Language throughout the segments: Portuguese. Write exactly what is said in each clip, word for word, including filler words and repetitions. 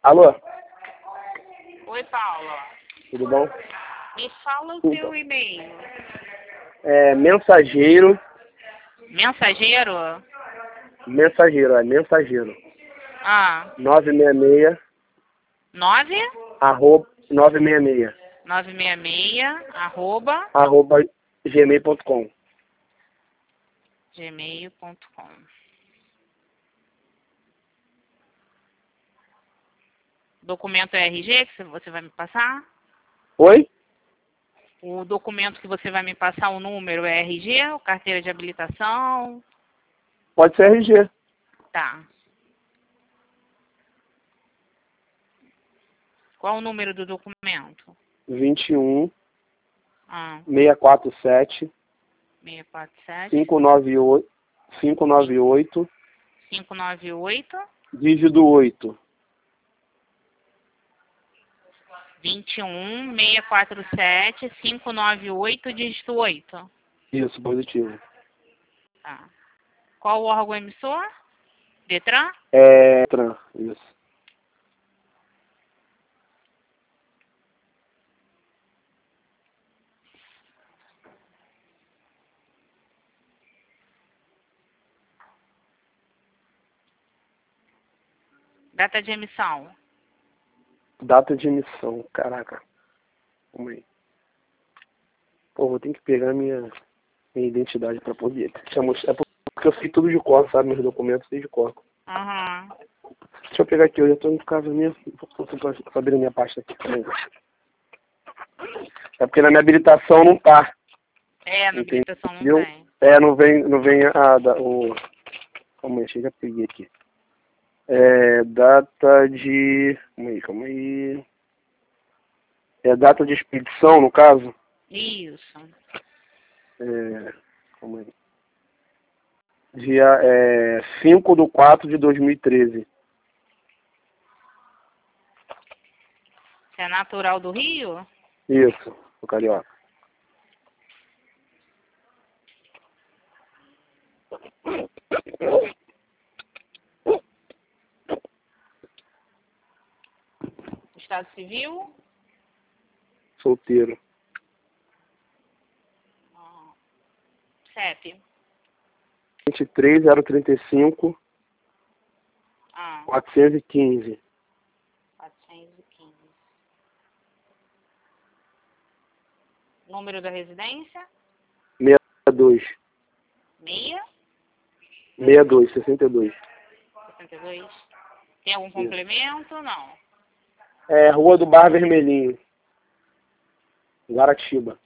Alô? Oi, Paula. Tudo bom? Me fala o Tudo. seu e-mail. É mensageiro. Mensageiro? Mensageiro, é mensageiro. Ah, nove seis seis, nove arroba, nove seis seis, nove seis seis arroba arroba gmail ponto com. gmail ponto com. Documento é R G que você vai me passar? Oi? O documento que você vai me passar, o número é R G, ou carteira de habilitação? Pode ser R G. Tá. Qual o número do documento? vinte e um, Ah, seiscentos e quarenta e sete, seis quatro sete, quinhentos e noventa e oito, quinhentos e noventa e oito, cinco nove oito, dígito oito. vinte e um, seiscentos e quarenta e sete, quinhentos e noventa e oito, dígito oito. Isso, positivo. Tá. Qual o órgão emissor? Detran? É, tran, isso. Data de emissão? Data de emissão, caraca. Calma aí. Pô, vou ter que pegar minha, minha identidade pra poder. Chamo- É porque eu sei tudo de cor, sabe? Meus documentos, sei de cor. Aham. Deixa eu pegar aqui, eu já tô em casa mesmo. Vou abrir a minha pasta aqui também. É porque na minha habilitação não tá. É, na Entendeu? habilitação não tem. É, não vem, não vem a, da, o... Calma aí, já peguei aqui. É, data de... Calma aí, calma aí. É data de expedição, no caso? Isso. É, calma aí. Dia é, cinco de quatro de dois mil e treze. Você é natural do Rio? Isso, o carioca. Estado civil? Solteiro. Ah, C E P? vinte e três, zero trinta e cinco, Ah, quatrocentos e quinze. quatrocentos e quinze. Número da residência? sessenta e dois. Meia? sessenta e dois, sessenta e dois. sessenta e dois. Tem algum Isso. complemento? Não. É, Rua do Bar Vermelhinho. Guaratiba.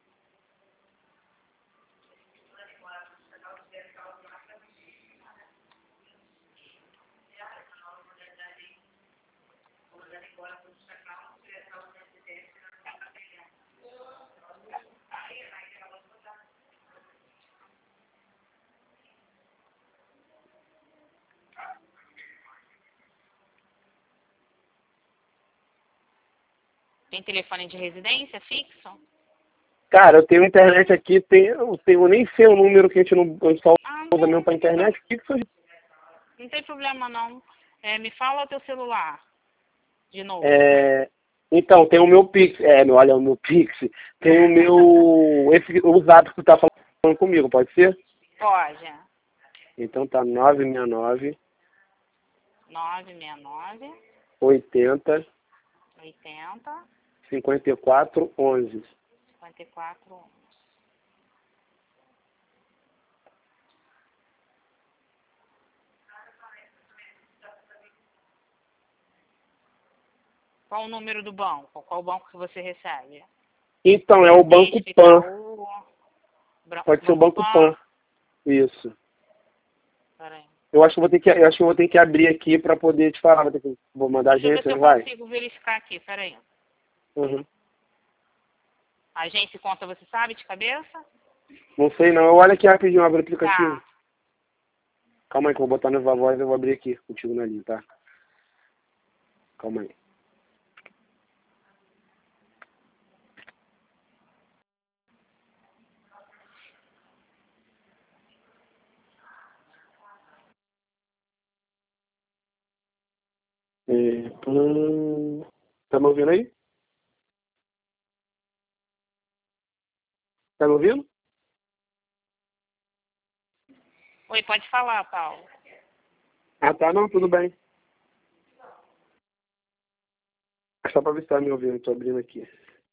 Tem telefone de residência fixo? Cara, eu tenho internet aqui, tem, eu tenho eu nem sei o número que a gente não a gente só Ah, usa não, mesmo pra não tem, pro- internet. O que que foi? não tem problema não. É, me fala o teu celular. De novo. É, então, tem o meu Pix. É, meu, olha, o meu Pix. Tem o meu. Esse, o zap que tu tá falando comigo, pode ser? Pode. Então tá nove seis nove, nove seis nove, oitenta, oitenta, cinquenta e quatro, onze. cinquenta e quatro, onze. Qual o número do banco? Qual o banco que você recebe? Então, é o Banco Bradesco, Pan. Itaú, Bra- Pode ser o Banco Pan. Isso. Peraí. Eu acho que eu vou ter que, eu acho que eu vou ter que abrir aqui para poder te falar. Vou, ter que, vou mandar a Deixa eu ver se agência, eu não vai? consigo verificar aqui, peraí. Uhum. Agência e conta, você sabe de cabeça? Não sei não. Olha aqui rapidinho, abre o aplicativo. Tá. Calma aí que eu vou botar no Viva Voz e eu vou abrir aqui contigo na linha, tá? Calma aí. É... Hum, tá me ouvindo aí? Tá me ouvindo? Oi, pode falar, Paulo. Ah, tá, não, tudo bem. Só pra ver se tá me ouvindo, tô abrindo aqui.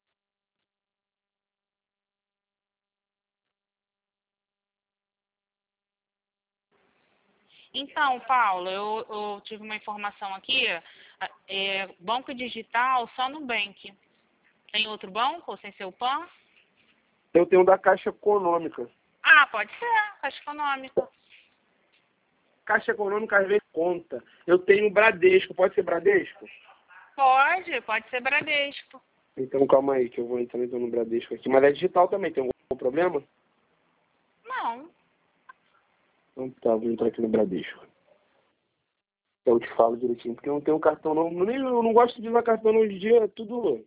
Então, Paulo, eu, eu tive uma informação aqui. É, banco digital só no Nubank. Tem outro banco ou sem ser o Pan? Eu tenho da Caixa Econômica. Ah, pode ser, Caixa Econômica. Caixa Econômica às vezes conta. Eu tenho Bradesco, pode ser Bradesco? Pode, pode ser Bradesco. Então calma aí, que eu vou entrar então no Bradesco aqui. Mas é digital também, tem algum problema? Não. Então tá, vou entrar aqui no Bradesco. Eu te falo direitinho, porque eu não tenho cartão não. Nem, eu não gosto de usar cartão hoje em dia, é tudo.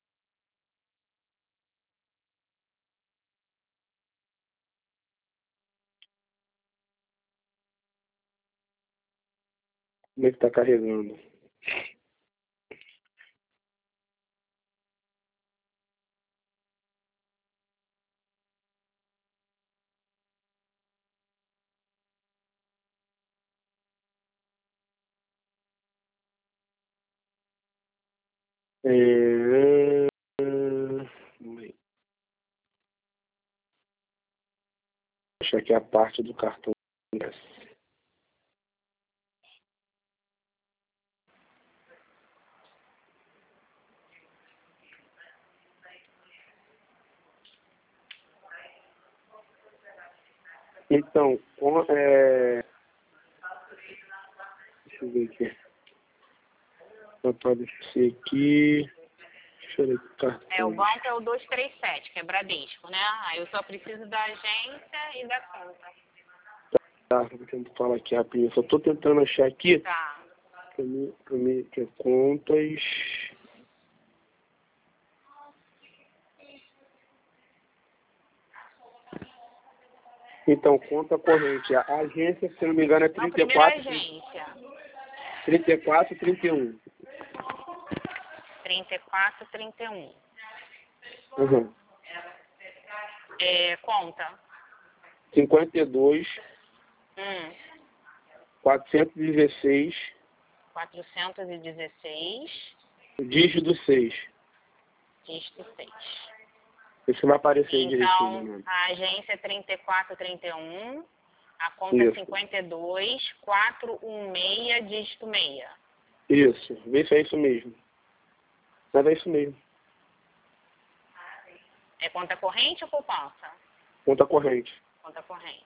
Como é que tá carregando? É... Deixa aqui a parte do cartão. Então, com- é... deixa eu ver aqui. Vai aparecer aqui. Deixa eu ver o É, o cartão. banco é o duzentos e trinta e sete, que é Bradesco, né? Aí eu só preciso da agência e da conta. Tá, vou tentar falar aqui rapidinho. Só tô tentando achar aqui. Tá. Pra mim, pra mim, que é contas. Então, conta corrente. A agência, se não me engano, é Não, trinta e primeiro a quatro, agência. trinta e quatro, trinta e um. trinta e quatro, trinta e um. Uhum. É, conta. cinquenta e dois, Hum. quatrocentos e dezesseis, quatrocentos e dezesseis, dígito seis. dígito seis. Isso vai aparecer aí direitinho, Então, né? a agência é trinta e quatro, trinta e um, a conta é Isso. cinquenta e dois, quatrocentos e dezesseis, dígito seis. Isso. Vê se é isso mesmo. Mas é isso mesmo. É conta corrente ou poupança? Conta corrente. Conta corrente.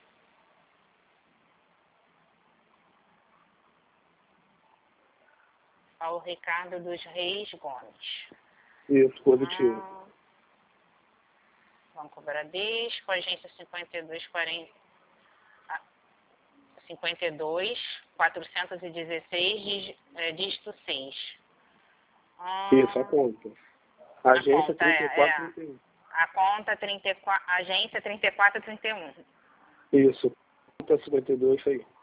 Paulo Ricardo dos Reis Gomes. Isso, positivo. Ah, Banco Bradesco, agência cinquenta e dois, quarenta, ah, cinquenta e dois, quatrocentos e dezesseis, dí- é, dígito seis. Ah, Isso, a conta. a Agência conta trinta e é, quatro, é. trinta e um. A conta trinta e quatro, agência trinta e quatro, trinta e um. Isso. Conta cinquenta e dois, isso aí.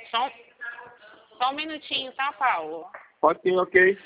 Só, um- só um minutinho, tá, Paulo? Ok, ok.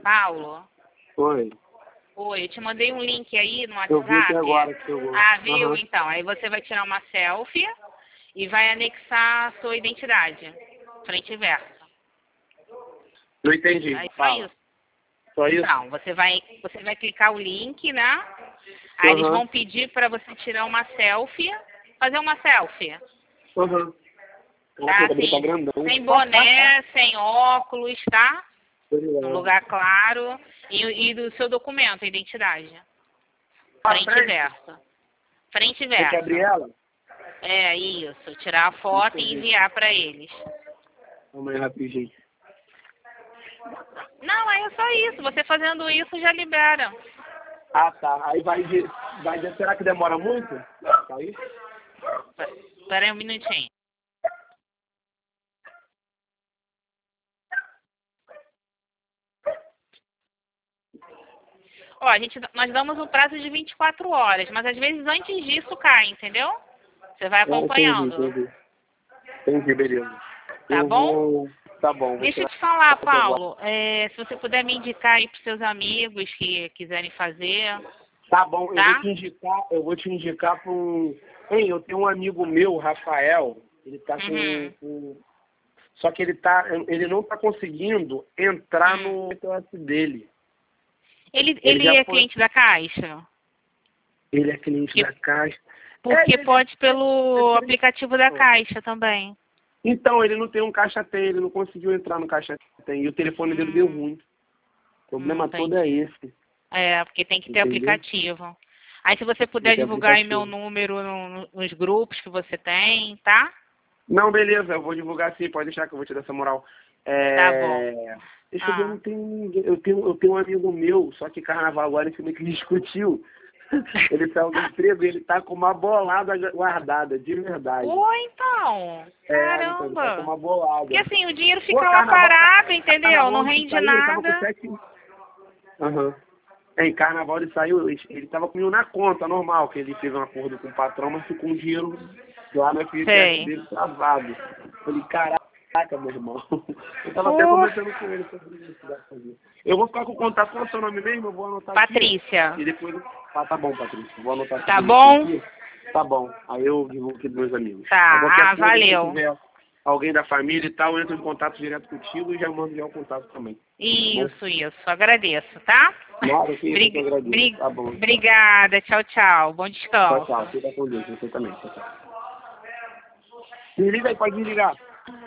Paulo? Oi. Oi, eu te mandei um link aí no Eu vi WhatsApp. aqui agora que eu... Ah, viu? Uhum. Então, aí você vai tirar uma selfie e vai anexar a sua identidade, frente e verso. Não entendi. Aí só Fala. isso. Só isso? Então, você vai, você vai clicar o link, né? Aí Uhum. eles vão pedir para você tirar uma selfie, fazer uma selfie. Uhum. Tá? Caraca, tá Assim, grandão. sem boné, sem óculos, tá? Obrigado. Num lugar claro. E, e do seu documento, a identidade. Ah, Frente e frente? verso. Frente e Tem que abrir verso. ela? É, isso. Tirar a foto e enviar para eles. Vamos aí rapidinho. Não, é só isso. Você fazendo isso já libera. Ah, tá. Aí vai de... Vai de... Será que demora muito? Tá aí? Espera aí um minutinho. Ó, a gente, nós damos um prazo de vinte e quatro horas, mas às vezes antes disso cai, entendeu? Você vai acompanhando. Ah, entendi, entendi. Entendi, beleza. Tá Eu bom? Vou... Tá bom. Vou Deixa eu tirar... te falar, Paulo, é, se você puder me indicar aí para seus amigos que quiserem fazer. Tá bom, eu Tá? vou te indicar, eu vou te indicar para um... Hein, eu tenho um amigo meu, Rafael, ele tá com... Uhum. com... Só que ele, tá, ele não tá conseguindo entrar Hum. no P O S dele. Ele, Ele ele já é foi- cliente da Caixa? Ele é cliente Que- da Caixa. Porque É, ele- pode pelo ele- aplicativo da Caixa também. Então, ele não tem um Caixa Tem, ele não conseguiu entrar no Caixa Tem. E o telefone dele deu Hum. ruim. O problema Hum, todo é esse. É, porque tem que ter Entendeu? aplicativo. Aí se você puder Tem que ter divulgar aí meu aplicativo. número no- nos grupos que você tem, tá? Não, beleza, eu vou divulgar sim, pode deixar que eu vou te dar essa moral. É... Tá bom. Deixa eu ver, Ah. não tem ninguém. Eu tenho, eu tenho um amigo meu, só que carnaval agora esse meio que discutiu. Ele saiu do emprego e ele tá com uma bolada guardada, de verdade. Ou então, É, então ele tá com caramba. uma bolada. Porque assim, o dinheiro Pô, fica lá carnaval- parado, entendeu? carnaval Não ele rende saiu, ele tava com nada. sete... Aham. É, em carnaval ele saiu, ele, ele tava comigo na conta, normal, que ele teve um acordo com o patrão, mas ficou um dinheiro lá na F P S dele travado. Falei, caraca, meu irmão. Eu tava até Pô. conversando com ele sobre isso que dá pra fazer. Eu vou ficar com o contato, qual é o seu nome mesmo? Eu vou anotar Patrícia. aqui. E depois... Ah, tá bom, Patrícia. Vou anotar aqui. Tá bom? Aqui. Tá bom. Aí eu divulgo aqui dos meus amigos. Tá, Qualquer ah, coisa, se valeu. tiver alguém da família e tal, eu entro em contato direto contigo e já mando já o contato também. Isso, isso. Agradeço, tá? Nada, que isso, Brig- eu que agradeço. brig- Tá bom. Obrigada. Tchau, tchau. Bom Tchau, descanso. tchau. Fica com Deus. Você também. Tchau, tchau. Desliga aí, pode desligar.